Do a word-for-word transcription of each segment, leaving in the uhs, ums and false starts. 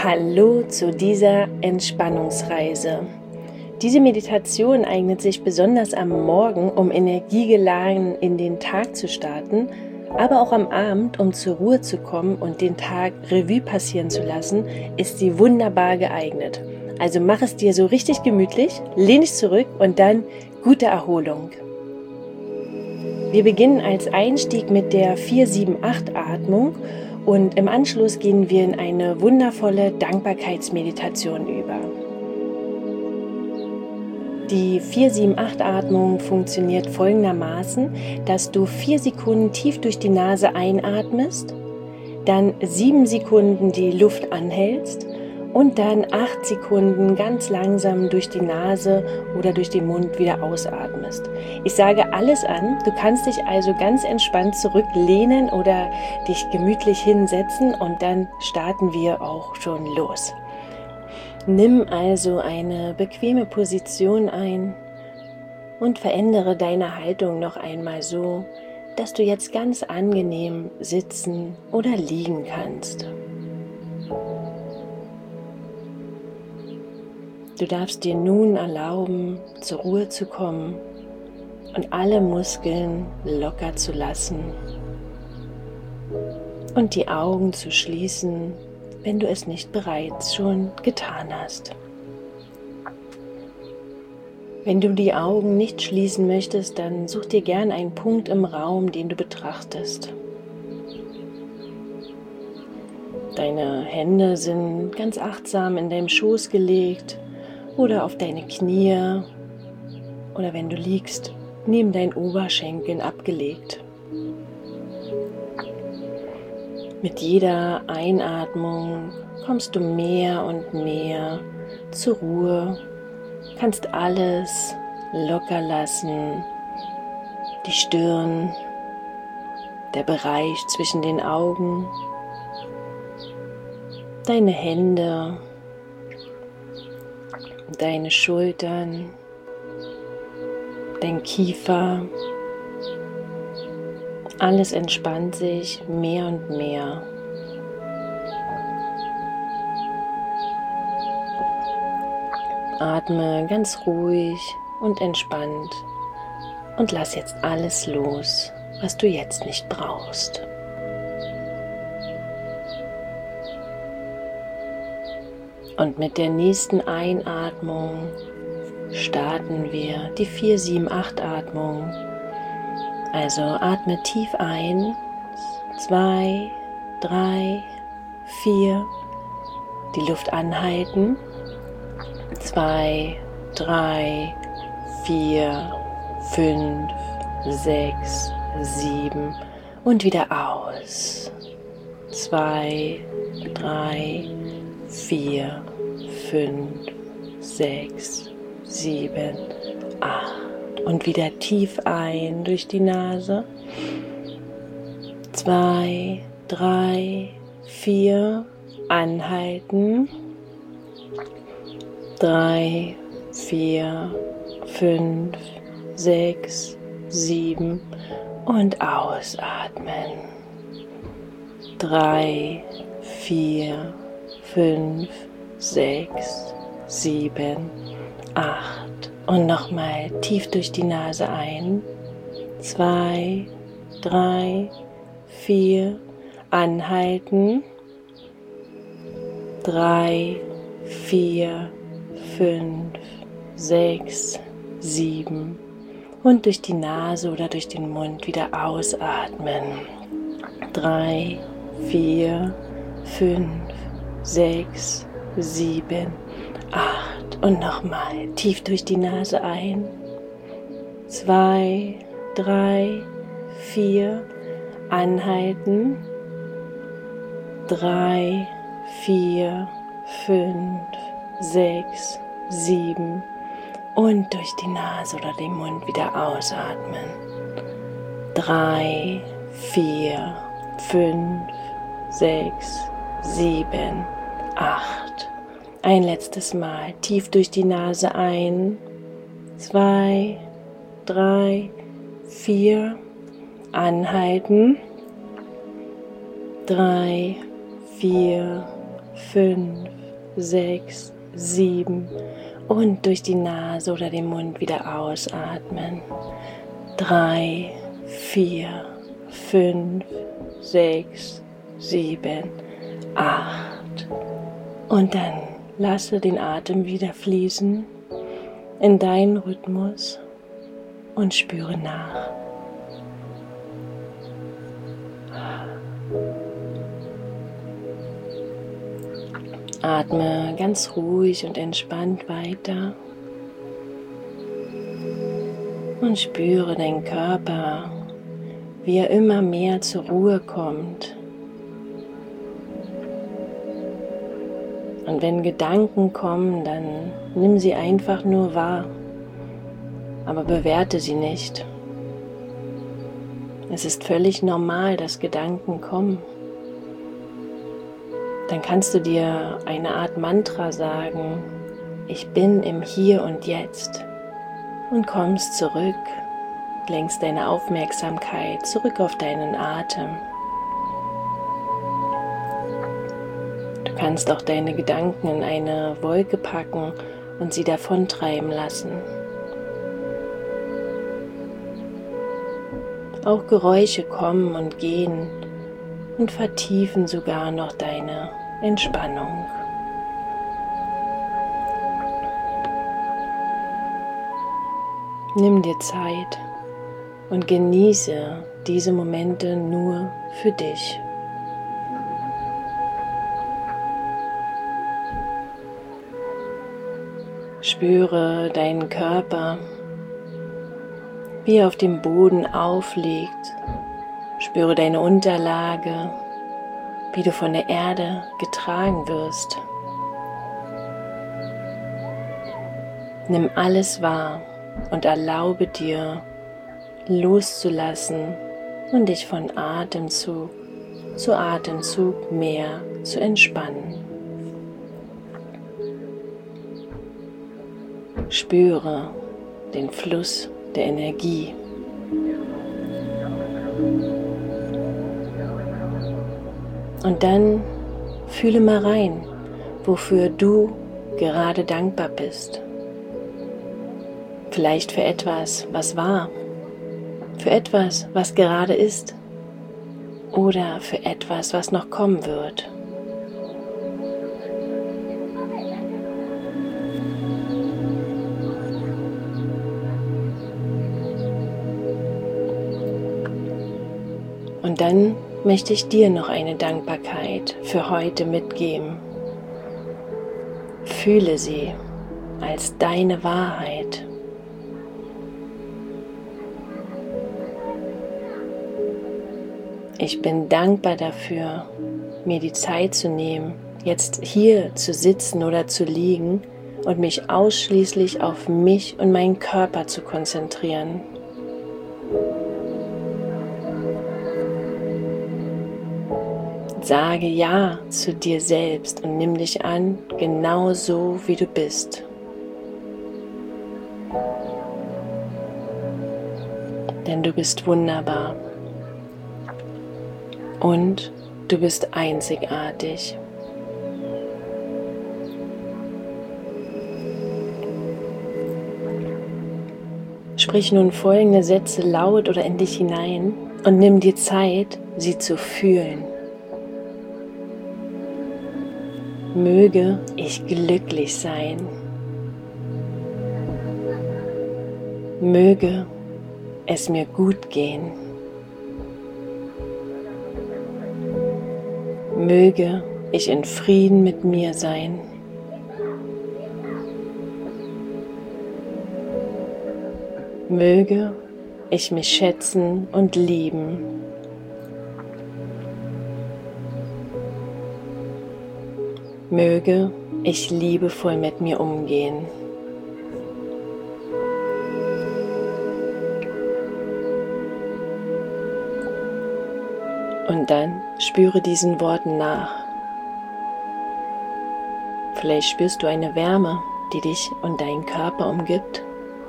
Hallo zu dieser Entspannungsreise. Diese Meditation eignet sich besonders am Morgen, um energiegeladen in den Tag zu starten, aber auch am Abend, um zur Ruhe zu kommen und den Tag Revue passieren zu lassen, ist sie wunderbar geeignet. Also mach es dir so richtig gemütlich, lehn dich zurück und dann gute Erholung. Wir beginnen als Einstieg mit der vier sieben acht Atmung und im Anschluss gehen wir in eine wundervolle Dankbarkeitsmeditation über. Die vier sieben acht Atmung funktioniert folgendermaßen, dass du vier Sekunden tief durch die Nase einatmest, dann sieben Sekunden die Luft anhältst und dann acht Sekunden ganz langsam durch die Nase oder durch den Mund wieder ausatmest. Ich sage alles an, du kannst dich also ganz entspannt zurücklehnen oder dich gemütlich hinsetzen und dann starten wir auch schon los. Nimm also eine bequeme Position ein und verändere deine Haltung noch einmal so, dass du jetzt ganz angenehm sitzen oder liegen kannst. Du darfst dir nun erlauben, zur Ruhe zu kommen und alle Muskeln locker zu lassen und die Augen zu schließen, wenn du es nicht bereits schon getan hast. Wenn du die Augen nicht schließen möchtest, dann such dir gern einen Punkt im Raum, den du betrachtest. Deine Hände sind ganz achtsam in deinem Schoß gelegt oder auf deine Knie oder wenn du liegst, neben deinen Oberschenkeln abgelegt. Mit jeder Einatmung kommst du mehr und mehr zur Ruhe, kannst alles locker lassen, die Stirn, der Bereich zwischen den Augen, deine Hände, deine Schultern, dein Kiefer. Alles entspannt sich mehr und mehr. Atme ganz ruhig und entspannt und lass jetzt alles los, was du jetzt nicht brauchst. Und mit der nächsten Einatmung starten wir die vier sieben acht Atmung. Also atme tief ein, zwei, drei, vier, die Luft anhalten, zwei, drei, vier, fünf, sechs, sieben und wieder aus, zwei, drei, vier, fünf, sechs, sieben, acht. Und wieder tief ein durch die Nase. Zwei, drei, vier, anhalten. Drei, vier, fünf, sechs, sieben und ausatmen. Drei, vier, fünf, sechs, sieben, acht. Und nochmal tief durch die Nase ein, zwei, drei, vier, anhalten, drei, vier, fünf, sechs, sieben und durch die Nase oder durch den Mund wieder ausatmen, drei, vier, fünf, sechs, sieben, acht. Und nochmal tief durch die Nase ein, zwei, drei, vier, anhalten, drei, vier, fünf, sechs, sieben und durch die Nase oder den Mund wieder ausatmen, drei, vier, fünf, sechs, sieben, acht. Ein letztes Mal tief durch die Nase ein, zwei, drei, vier, anhalten, drei, vier, fünf, sechs, sieben und durch die Nase oder den Mund wieder ausatmen. drei, vier, fünf, sechs, sieben, acht. Und dann lasse den Atem wieder fließen in deinen Rhythmus und spüre nach. Atme ganz ruhig und entspannt weiter und spüre deinen Körper, wie er immer mehr zur Ruhe kommt. Und wenn Gedanken kommen, dann nimm sie einfach nur wahr, aber bewerte sie nicht. Es ist völlig normal, dass Gedanken kommen. Dann kannst du dir eine Art Mantra sagen: Ich bin im Hier und Jetzt, und kommst zurück, lenkst deine Aufmerksamkeit zurück auf deinen Atem. Du kannst auch deine Gedanken in eine Wolke packen und sie davontreiben lassen. Auch Geräusche kommen und gehen und vertiefen sogar noch deine Entspannung. Nimm dir Zeit und genieße diese Momente nur für dich. Spüre deinen Körper, wie er auf dem Boden aufliegt. Spüre deine Unterlage, wie du von der Erde getragen wirst. Nimm alles wahr und erlaube dir, loszulassen und dich von Atemzug zu Atemzug mehr zu entspannen. Spüre den Fluss der Energie. Und dann fühle mal rein, wofür du gerade dankbar bist. Vielleicht für etwas, was war, für etwas, was gerade ist, oder für etwas, was noch kommen wird. Und dann möchte ich dir noch eine Dankbarkeit für heute mitgeben. Fühle sie als deine Wahrheit. Ich bin dankbar dafür, mir die Zeit zu nehmen, jetzt hier zu sitzen oder zu liegen und mich ausschließlich auf mich und meinen Körper zu konzentrieren. Sage Ja zu dir selbst und nimm dich an, genau so wie du bist. Denn du bist wunderbar und du bist einzigartig. Sprich nun folgende Sätze laut oder in dich hinein und nimm dir Zeit, sie zu fühlen. Möge ich glücklich sein. Möge es mir gut gehen. Möge ich in Frieden mit mir sein. Möge ich mich schätzen und lieben. Möge ich liebevoll mit mir umgehen. Und dann spüre diesen Worten nach. Vielleicht spürst du eine Wärme, die dich und deinen Körper umgibt.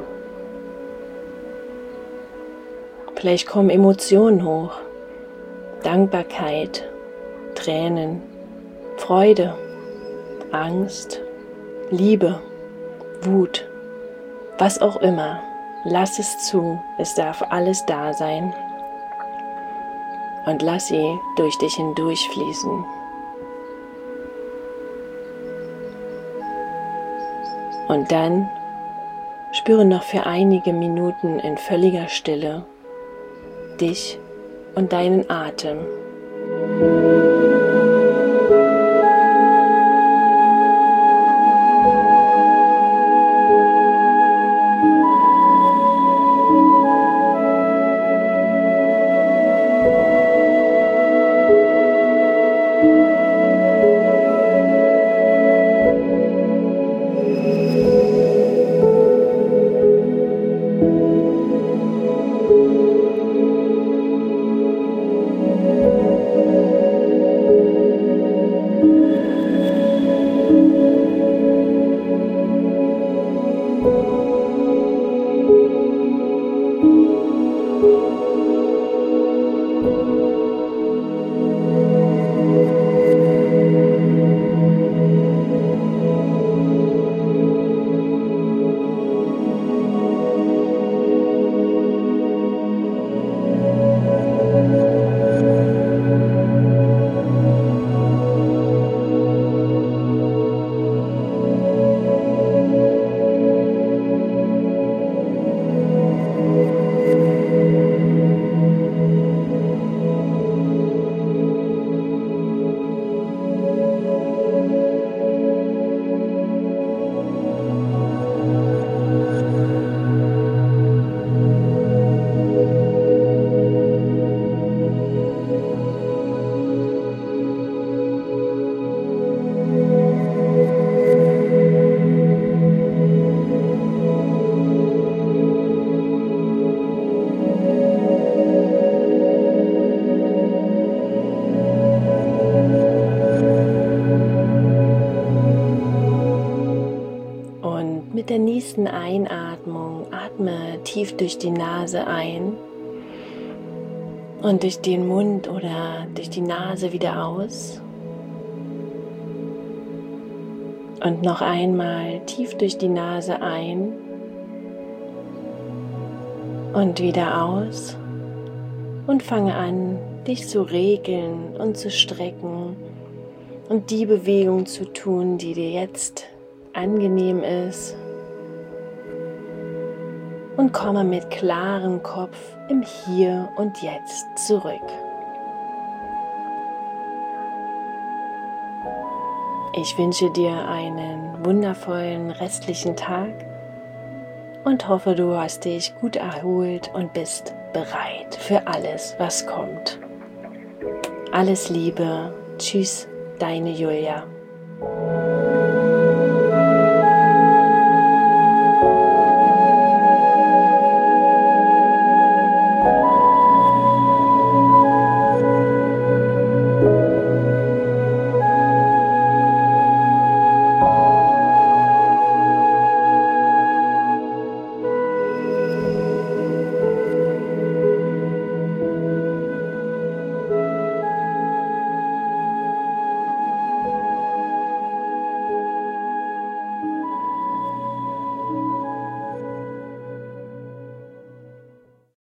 Vielleicht kommen Emotionen hoch, Dankbarkeit, Tränen, Freude, Angst, Liebe, Wut, was auch immer. Lass es zu, es darf alles da sein. Und lass sie durch dich hindurchfließen. Und dann spüre noch für einige Minuten in völliger Stille dich und deinen Atem. Mit der nächsten Einatmung atme tief durch die Nase ein und durch den Mund oder durch die Nase wieder aus. Und noch einmal tief durch die Nase ein und wieder aus. Und fange an, dich zu regeln und zu strecken und die Bewegung zu tun, die dir jetzt angenehm ist. Und komme mit klarem Kopf im Hier und Jetzt zurück. Ich wünsche dir einen wundervollen restlichen Tag und hoffe, du hast dich gut erholt und bist bereit für alles, was kommt. Alles Liebe. Tschüss, deine Julia.